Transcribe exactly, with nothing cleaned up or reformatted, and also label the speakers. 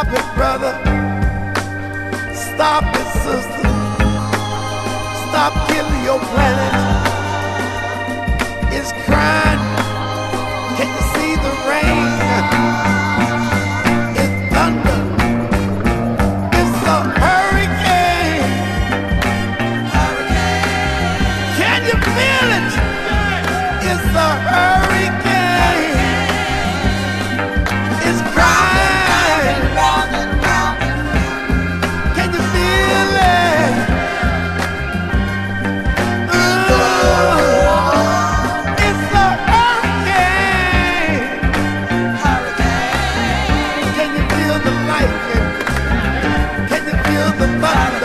Speaker 1: it, brother. Stop it, sister. Stop killing your planet. It's crying. Can't you see the rain? It's thunder. It's a hurricane. Hurricane. Can you feel it? It's a hurricane.